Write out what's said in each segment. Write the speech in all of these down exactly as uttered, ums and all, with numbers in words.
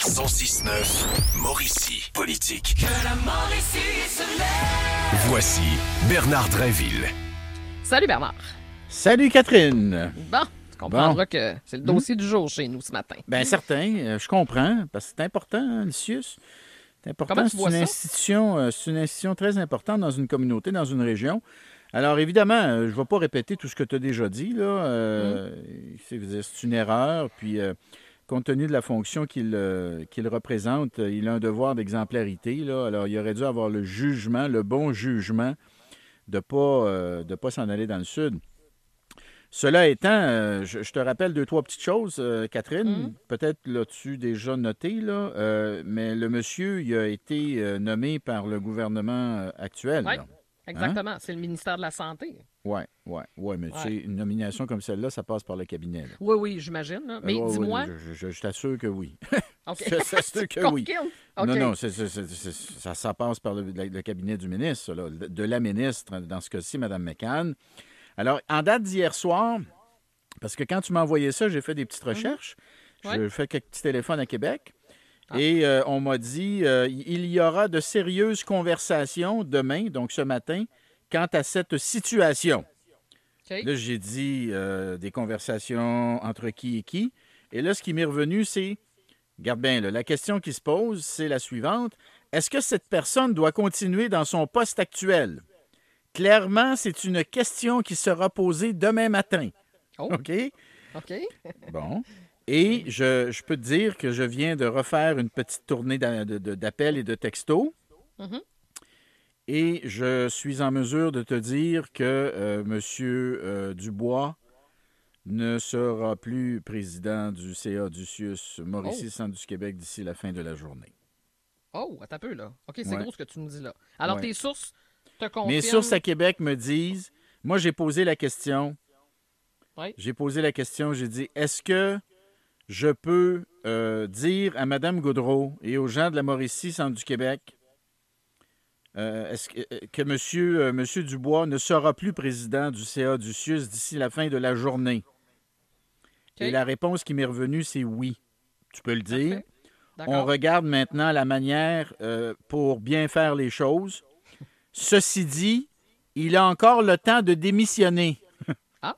cent six neuf, Mauricie Politique. Que la Mauricie se lève. Voici Bernard Drinville. Salut Bernard. Salut Catherine. Bon, tu comprendras Bon. que c'est le dossier du jour chez nous ce matin. Bien, certain, euh, je comprends, parce que c'est important, hein, le C I U S. C'est important, Comment tu c'est vois une ça? institution, euh, c'est une institution très importante dans une communauté, dans une région. Alors, évidemment, euh, je ne vais pas répéter tout ce que tu as déjà dit, là. Euh, c'est, c'est une erreur, puis euh, compte tenu de la fonction qu'il, euh, qu'il représente, euh, il a un devoir d'exemplarité, là. Alors, il aurait dû avoir le jugement, le bon jugement de ne pas, euh, de pas s'en aller dans le sud. Cela étant, euh, je, je te rappelle deux, trois petites choses, euh, Catherine. Mm. Peut-être l'as-tu déjà noté, là, euh, mais le monsieur, il a été euh, nommé par le gouvernement euh, actuel. Oui, là. exactement. C'est le ministère de la Santé. Oui, oui, oui, mais tu Ouais. sais, une nomination comme celle-là, ça passe par le cabinet. là. Oui, oui, j'imagine. là. Mais Euh, ouais, dis-moi. ouais, je, je- je t'assure que oui. OK. je t'assure que oui. Confirme? OK. Non, non, c'est- c'est- c'est- c'est- ça, ça passe par le, le- le cabinet du ministre, ça, là, de de la ministre, dans ce cas-ci, Mme McCann. Alors, en date d'hier soir, parce que quand tu m'as envoyé ça, j'ai fait des petites recherches. Ouais. J'ai fait quelques petits téléphones à Québec. Ah. Et euh, on m'a dit, euh, il y aura de sérieuses conversations demain, donc ce matin, quant à cette situation. OK. Là, j'ai dit euh, des conversations entre qui et qui. Et là, ce qui m'est revenu, c'est, regarde bien, là, la question qui se pose, c'est la suivante. Est-ce que cette personne doit continuer dans son poste actuel? Clairement, c'est une question qui sera posée demain matin. Oh. OK? OK. Bon. Et je, je peux te dire que je viens de refaire une petite tournée d'a- de- de- d'appels et de textos. Mhm. Et je suis en mesure de te dire que euh, M. euh, Dubois ne sera plus président du C A du C I U S Mauricie Oh. Centre du Québec d'ici la fin de la journée. Oh, attends un peu, là. OK, c'est Ouais. gros ce que tu nous dis là. Alors, Ouais. tes sources te confirment. Mes sources à Québec me disent, moi j'ai posé la question, Oui. j'ai posé la question, j'ai dit, est-ce que je peux euh, dire à Mme Gaudreault et aux gens de la Mauricie Centre du Québec euh, est-ce que, euh, que monsieur, euh, monsieur Dubois ne sera plus président du C A du C I U S d'ici la fin de la journée? OK. Et la réponse qui m'est revenue, c'est oui. Tu peux le dire. Parfait. On D'accord. regarde maintenant la manière euh, pour bien faire les choses. Ceci dit, il a encore le temps de démissionner. Ah.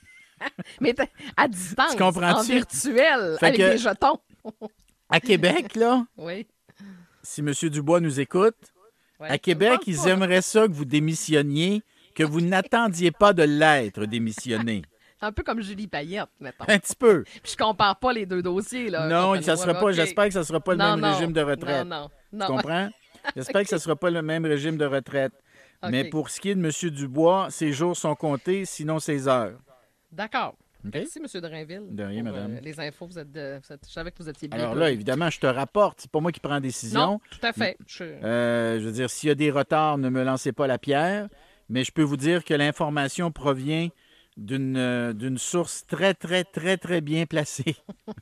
Mais t'es à distance, Tu comprends-tu? en virtuel, Fait avec que- des jetons. À Québec, là, Oui. si M. Dubois nous écoute, Ouais. à Québec, Je ils pense pas, là. aimeraient ça que vous démissionniez, que vous n'attendiez pas de l'être démissionné. Un peu comme Julie Payette, mettons. Un petit peu. Puis je compare pas les deux dossiers, là. non, comprenez-moi, ça sera mais pas, OK. j'espère que ça ne sera pas le Non, même non. régime de retraite. Non, non, Tu non. comprends? J'espère que ce ne sera pas le même régime de retraite. OK. Mais pour ce qui est de M. Dubois, ses jours sont comptés, sinon ses heures. D'accord. OK? Merci, M. Drainville. De rien, pour, madame. euh, les infos, vous êtes, de- vous êtes- je savais que vous étiez bien Alors placé. là, évidemment, je te rapporte. C'est pas moi qui prends la décision. Non, tout à fait. Je- Euh, je veux dire, s'il y a des retards, ne me lancez pas la pierre. Mais je peux vous dire que l'information provient d'une euh, d'une source très, très, très, très bien placée.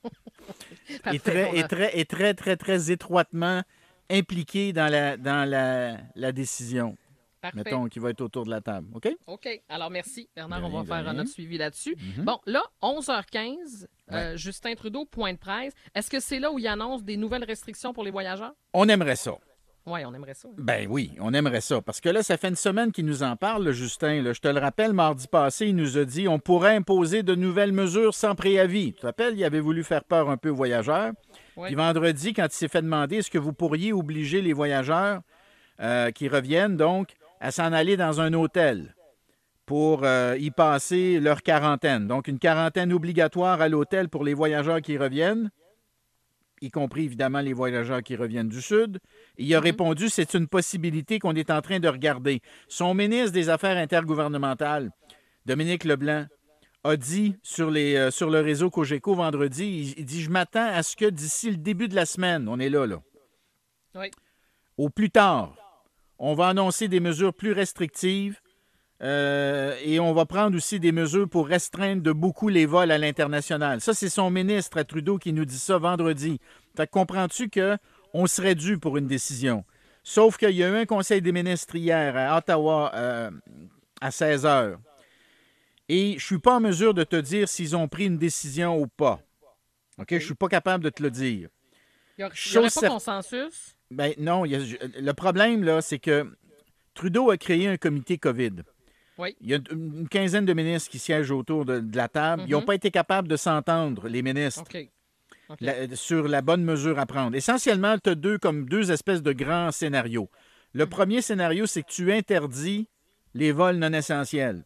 et, Parfait, très, on et, a- très, et très, très, très étroitement impliquée dans la, dans la, la décision, Parfait. mettons, qui va être autour de la table. OK? OK. Alors, merci, Bernard. De on rien, va de faire rien. notre suivi là-dessus. Mhm. Bon, là, onze heures quinze, euh, Justin Trudeau, point de presse. Est-ce que c'est là où il annonce des nouvelles restrictions pour les voyageurs? On aimerait ça. Oui, on aimerait ça. Ben oui, on aimerait ça. Parce que là, ça fait une semaine qu'il nous en parle, le Justin. Là. Je te le rappelle, mardi passé, il nous a dit on pourrait imposer de nouvelles mesures sans préavis. Tu te rappelles, il avait voulu faire peur un peu aux voyageurs. Ouais. Puis vendredi, quand il s'est fait demander est-ce que vous pourriez obliger les voyageurs euh, qui reviennent, donc, à s'en aller dans un hôtel pour euh, y passer leur quarantaine. Donc, une quarantaine obligatoire à l'hôtel pour les voyageurs qui reviennent, y compris évidemment les voyageurs qui reviennent du Sud. Il a répondu, c'est une possibilité qu'on est en train de regarder. Son ministre des Affaires intergouvernementales, Dominique Leblanc, a dit sur, les, euh, sur le réseau Cogeco vendredi, il, il dit, je m'attends à ce que d'ici le début de la semaine, on est là, là, Oui. au plus tard, on va annoncer des mesures plus restrictives euh, et on va prendre aussi des mesures pour restreindre de beaucoup les vols à l'international. Ça, c'est son ministre à Trudeau qui nous dit ça vendredi. Fait que comprends-tu qu'on serait dû pour une décision? Sauf qu'il y a eu un conseil des ministres hier à Ottawa euh, à seize heures. Et je ne suis pas en mesure de te dire s'ils ont pris une décision ou pas. OK? Je ne suis pas capable de te le dire. Il n'y aurait Chose pas cer- consensus? Ben non, il y a- le problème, là, c'est que Trudeau a créé un comité COVID. Oui. Il y a une une quinzaine de ministres qui siègent autour de, de la table. Ils n'ont Mhm. pas été capables de s'entendre, les ministres, OK. OK. la- sur la bonne mesure à prendre. Essentiellement, tu as deux, comme deux espèces de grands scénarios. Le Mhm. premier scénario, c'est que tu interdis les vols non essentiels.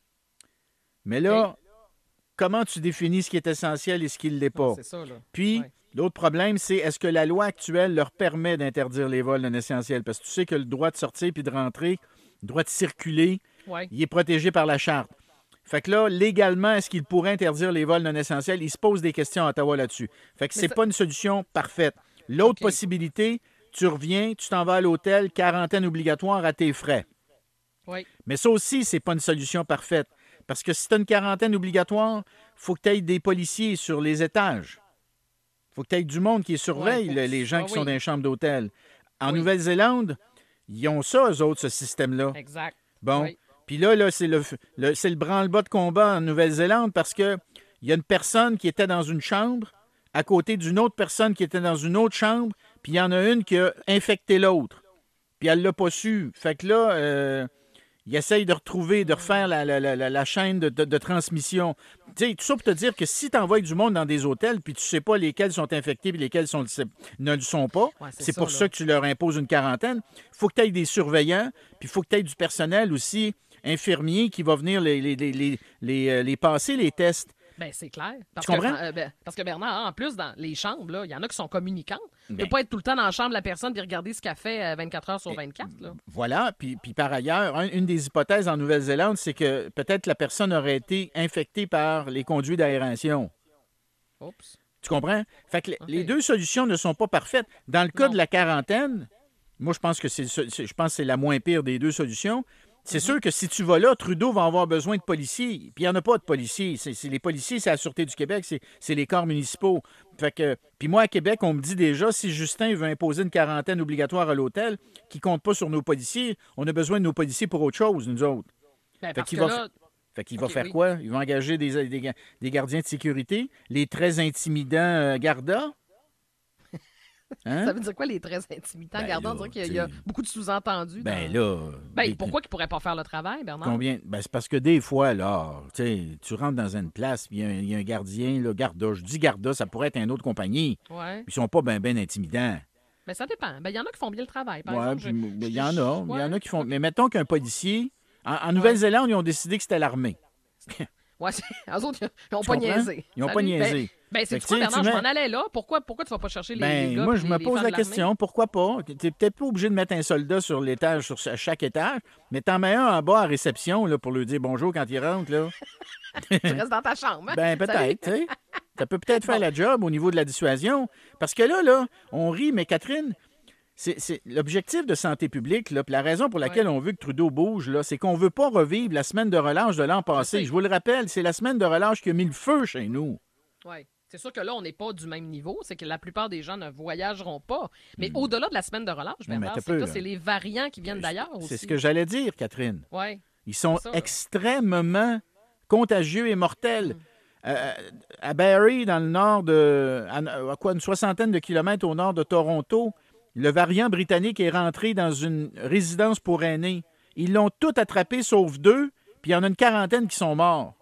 Mais là, OK. comment tu définis ce qui est essentiel et ce qui ne l'est pas? C'est ça, là. Puis, Ouais. l'autre problème, c'est est-ce que la loi actuelle leur permet d'interdire les vols non essentiels? Parce que tu sais que le droit de sortir puis de rentrer, le droit de circuler, Ouais. il est protégé par la Charte. Fait que là, légalement, est-ce qu'il pourrait interdire les vols non essentiels? Il se pose des questions à Ottawa là-dessus. Fait que Mais c'est ça- pas une solution parfaite. L'autre OK. possibilité, tu reviens, tu t'en vas à l'hôtel, quarantaine obligatoire à tes frais. Oui. Mais ça aussi, c'est pas une solution parfaite. Parce que si tu as une quarantaine obligatoire, il faut que tu aies des policiers sur les étages. Il faut que tu aies du monde qui surveille Ouais, faut le- que- les gens ah qui sont oui. dans les chambres d'hôtel. En Oui. Nouvelle-Zélande, ils ont ça, eux autres, ce système-là. Exact. Bon. Oui. Puis là, là c'est le, le- c'est le branle-bas de combat en Nouvelle-Zélande parce que il y a une personne qui était dans une chambre à côté d'une autre personne qui était dans une autre chambre, puis il y en a une qui a infecté l'autre. Puis elle l'a pas su. Fait que là, euh, il essaye de retrouver, de refaire la, la- la- la- la chaîne de, de- de transmission. Tu sais, tout ça pour te dire que si tu envoies du monde dans des hôtels, puis tu sais pas lesquels sont infectés et lesquels sont, ne le sont pas, Ouais, c'est c'est ça, pour là. ça que tu leur imposes une quarantaine. Il faut que tu aies des surveillants, puis il faut que tu aies du personnel aussi infirmier qui va venir les, les, les, les, les, euh, les passer, les tests. Ben, c'est clair. Parce Tu comprends? Que, euh, ben, parce que Bernard, en plus, dans les chambres, là, il y en a qui sont communicantes. Tu ne Ben. peux pas être tout le temps dans la chambre de la personne et regarder ce qu'elle fait euh, vingt-quatre heures sur vingt-quatre. Là. Voilà. Puis, puis par ailleurs, un- une des hypothèses en Nouvelle-Zélande, c'est que peut-être la personne aurait été infectée par les conduits d'aération. Oups. Tu comprends? Fait que les- OK. les deux solutions ne sont pas parfaites. Dans le cas Non. de la quarantaine, moi, je pense que c'est, c'est- je pense que c'est la moins pire des deux solutions. C'est sûr que si tu vas là, Trudeau va avoir besoin de policiers. Puis il n'y en a pas de policiers. C'est, c'est les policiers, c'est la Sûreté du Québec, c'est, c'est les corps municipaux. Fait que, puis moi, à Québec, on me dit déjà, si Justin veut imposer une quarantaine obligatoire à l'hôtel, qui ne compte pas sur nos policiers, on a besoin de nos policiers pour autre chose, nous autres. Ben, parce que qu'il va là, Fait qu'il OK, va faire oui. quoi? Il va engager des, des, des gardiens de sécurité, les très intimidants euh, gardas. Hein? ça veut dire quoi, les très intimidants? Ben Gardons, là, on dirait qu'il y a t'sais. beaucoup de sous-entendus. Ben dans- là. Ben, des- pourquoi qu'ils ne pourraient pas faire le travail, Bernard? Combien? Ben, c'est parce que des fois, là, tu sais, tu rentres dans une place, puis il y a un- il y, a un gardien, là, garda. Je dis garda, ça pourrait être une autre compagnie. Ouais. Ils sont pas bien ben intimidants. Ben, ça dépend. Ben, il y en a qui font bien le travail, par Ouais, exemple. puis, Je- ben, il je- y en a. Il y en Ouais. a qui font. Mais mettons qu'un policier. En, en Nouvelle-Zélande, ils ont décidé que c'était l'armée. Ouais, c'est- eux autres, ils n'ont Tu pas comprends? niaisé. Ils n'ont pas Salut. niaisé. Ben, ben Fait c'est que, quoi, tu sais, Bernard? tu Je mets- m'en allais là. Pourquoi, pourquoi tu vas pas chercher les, Ben, les gars? moi, puis je les- me les pose femmes la de l'armée? question, pourquoi pas? Tu n'es peut-être pas obligé de mettre un soldat sur l'étage, sur à chaque étage, mais t'en mets un en bas à réception là, pour lui dire bonjour quand il rentre. Là. Tu restes dans ta chambre. hein? Ben, Salut. peut-être, tu sais. Ça peut peut-être faire Bon. la job au niveau de la dissuasion. Parce que là, là, on rit, mais Catherine, c'est, c'est l'objectif de santé publique, là, puis la raison pour laquelle on veut que Trudeau bouge, là, c'est qu'on veut pas revivre la semaine de relâche de l'an passé. sais. Je vous le rappelle, c'est la semaine de relâche qui a mis le feu chez nous. Ouais. C'est sûr que là, on n'est pas du même niveau. C'est que la plupart des gens ne voyageront pas. Mais au-delà de la semaine de relâche, mais Bernard, t'as c'est peu, que là, là. c'est les variants qui viennent d'ailleurs aussi. C'est ce que j'allais dire, Catherine. Ouais. Ils sont C'est ça, là. extrêmement contagieux et Mm. mortels. Euh, à Barrie, dans le nord de... À, à quoi, une soixantaine de kilomètres au nord de Toronto, le variant britannique est rentré dans une résidence pour aînés. Ils l'ont tout attrapé, sauf deux, puis il y en a une quarantaine qui sont morts.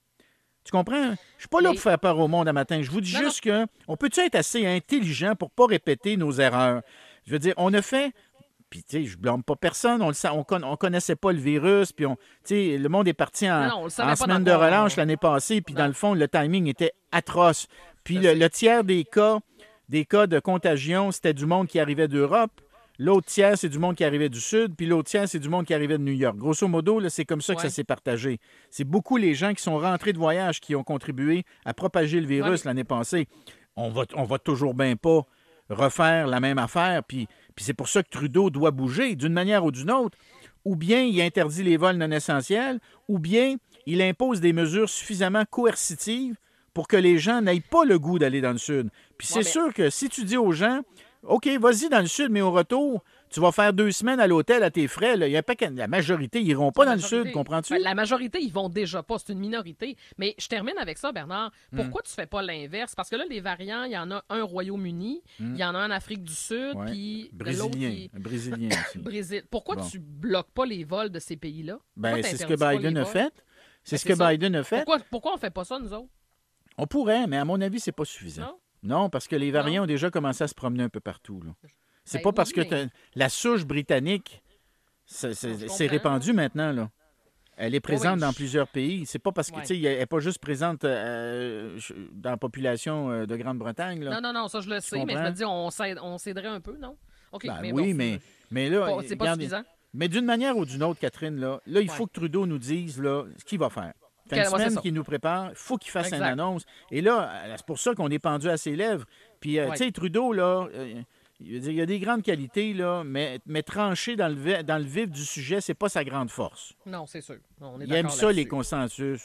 Tu comprends? Je suis pas là Mais- pour faire peur au monde un matin. Je vous dis Non, juste que on peut-tu être assez intelligent pour pas répéter nos erreurs? Je veux dire, on a fait... Puis, tu sais, je blâme pas personne. On le sa- on, con- on connaissait pas le virus. Puis, on, tu sais, le monde est parti en, Non, non, on le savait en pas semaine de dans quoi, relâche on- l'année passée. Puis, Non. dans le fond, le timing était atroce. Puis, Je le, sais. le tiers des cas, des cas de contagion, c'était du monde qui arrivait d'Europe. L'autre tiers, c'est du monde qui arrivait du Sud. Puis, l'autre tiers, c'est du monde qui arrivait de New York. Grosso modo, là, c'est comme ça que Ouais. ça s'est partagé. C'est beaucoup les gens qui sont rentrés de voyage qui ont contribué à propager le virus Ouais. l'année passée. On va, on va toujours bien pas refaire la même affaire. Puis, puis c'est pour ça que Trudeau doit bouger d'une manière ou d'une autre. Ou bien il interdit les vols non essentiels, ou bien il impose des mesures suffisamment coercitives pour que les gens n'aient pas le goût d'aller dans le Sud. Puis c'est Ouais, mais- sûr que si tu dis aux gens, OK, vas-y dans le Sud, mais au retour, Tu vas faire deux semaines à l'hôtel à tes frais. Là. Il y a pas que... La majorité, ils n'iront pas La dans le majorité- sud, comprends-tu? Ben, la majorité, ils vont déjà pas. C'est une minorité. Mais je termine avec ça, Bernard. Pourquoi tu fais pas l'inverse? Parce que là, les variants, il y en a un au Royaume-Uni, il y en a un en Afrique du Sud, Ouais. puis l'autre Brésilien. qui Un Brésilien aussi. est Brésil. Pourquoi Bon. tu bloques pas les vols de ces pays-là? Ben, Pourquoi c'est ce que t'interdis pas Biden les a vols? fait. C'est Ben, ce c'est que ça. Biden a fait. Pourquoi, pourquoi on fait pas ça, nous autres? On pourrait, mais à mon avis, c'est pas suffisant. Non? Non, parce que les variants Non. ont déjà commencé à se promener un peu partout. là. C'est Ben pas oui, parce que mais- t'as- la souche britannique, c'est c'est- Je c'est comprends. répandu maintenant. Là. Elle est présente oui, dans je- plusieurs pays. C'est pas parce que Ouais. tu sais, elle n'est pas juste présente euh, je- dans la population euh, de Grande-Bretagne. là. Non, non, non, ça, je le sais, mais je comprends? me dis, on, s'aide- on s'aiderait un peu, non? OK, Ben mais oui, bon, mais, mais là, pas- c'est pas regarde, suffisant. mais d'une manière ou d'une autre, Catherine, là, là il faut Ouais. que Trudeau nous dise là, ce qu'il va faire. Fin Quel- de ouais, c'est semaine ça. qu'il nous prépare, il faut qu'il fasse une Exact. annonce. Et là, euh, c'est pour ça qu'on est pendu à ses lèvres. Puis, euh, Ouais. tu sais, Trudeau, là, euh, il veut dire, il a des grandes qualités, là, mais, mais trancher dans le, vi- dans le vif du sujet, c'est pas sa grande force. Non, c'est sûr. On est Il aime d'accord ça, les là-dessus. consensus.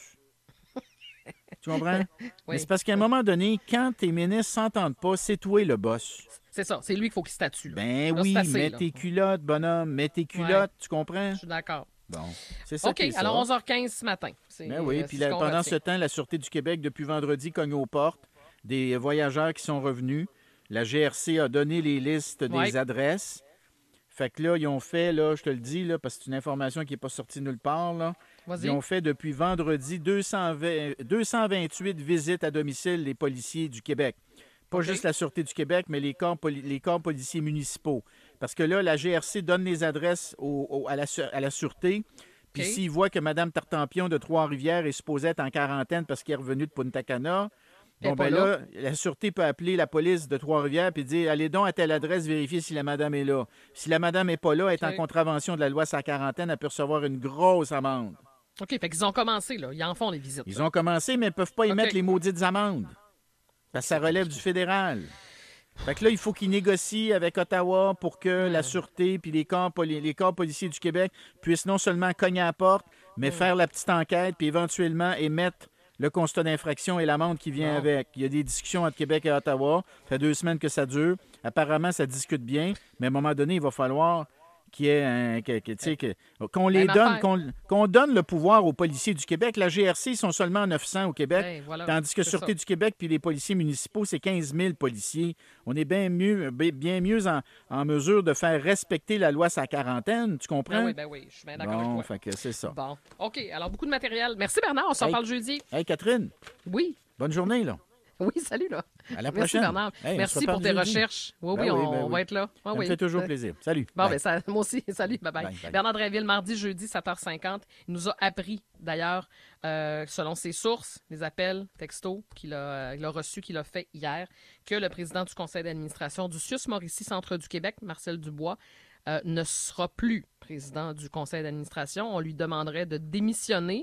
Tu comprends? Mais Oui. c'est parce qu'à un moment donné, quand tes ministres s'entendent pas, c'est toi le boss. C'est ça, c'est lui qu'il faut qu'il statue. là. Ben Là, oui, c'est assez, mets là. tes culottes, bonhomme, mets tes culottes, tu comprends? Je suis d'accord. Bon, c'est ça OK, qui est ça. alors onze heures quinze ce matin. C'est, Ben oui, euh, puis c'est là, qu'on pendant retient. ce temps, la Sûreté du Québec, depuis vendredi, cogne aux portes des voyageurs qui sont revenus. La G R C a donné les listes des Ouais. adresses. Fait que là, ils ont fait, là, je te le dis, là, parce que c'est une information qui n'est pas sortie nulle part, là. Vas-y. Ils ont fait depuis vendredi deux cent vingt deux cent vingt-huit visites à domicile des policiers du Québec. Pas OK. juste la Sûreté du Québec, mais les corps, poli- les corps policiers municipaux. Parce que là, la G R C donne les adresses au- au- à, la, Sû- à la Sûreté. Puis OK. s'ils voient que Mme Tartampion de Trois-Rivières est supposée être en quarantaine parce qu'elle est revenue de Punta Cana, Elle est bon, pas ben là. là, la Sûreté peut appeler la police de Trois-Rivières et dire allez donc à telle adresse vérifier si la madame est là. Si la madame n'est pas là, elle est OK. en contravention de la loi sur la quarantaine, elle peut recevoir une grosse amende. OK, fait qu'ils ont commencé, là. Ils en font les visites. Ils ont commencé, mais ils ne peuvent pas y OK. mettre les maudites amendes. Parce que ça relève du fédéral. Fait que là, il faut qu'ils négocient avec Ottawa pour que la Sûreté puis les corps, poli- les corps policiers du Québec puissent non seulement cogner à la porte, mais faire la petite enquête puis éventuellement émettre le constat d'infraction et l'amende qui vient Bon. avec. Il y a des discussions entre Québec et Ottawa. Ça fait deux semaines que ça dure. Apparemment, ça discute bien, mais à un moment donné, il va falloir qu'il y ait un, que- que- tu sais, que- qu'on les Même donne, affaire. qu'on, qu'on donne le pouvoir aux policiers du Québec. La G R C, ils sont seulement neuf cents au Québec. Ben, voilà, Tandis que c'est Sûreté ça. du Québec puis les policiers municipaux, c'est quinze mille policiers. On est bien mieux, bien bien mieux en, en mesure de faire respecter la loi sur la quarantaine. Tu comprends? Ben oui, ben oui, je suis bien d'accord bon, avec toi. fait que c'est ça. Bon, OK, alors beaucoup de matériel. Merci Bernard, on s'en Hey. parle jeudi. Hey, Catherine, Oui, bonne journée, là. oui, salut là. À la Merci prochaine. Bernard. Hey, on Merci se reparle pour tes jeudi. recherches. Oui, Ben oui, oui, on, ben on oui. va être là. Ah Ça oui. me fait toujours Euh, plaisir. Salut. Bon, Bye. ben ça, moi aussi, salut, bye bye. Bye, bye. Bernard Dréville, mardi, jeudi, sept heures cinquante. Il nous a appris, d'ailleurs, euh, selon ses sources, les appels, textos qu'il a, il a reçus, qu'il a fait hier, que le président du conseil d'administration du C I U S Mauricie Centre du Québec, Marcel Dubois, euh, ne sera plus président du conseil d'administration. On lui demanderait de démissionner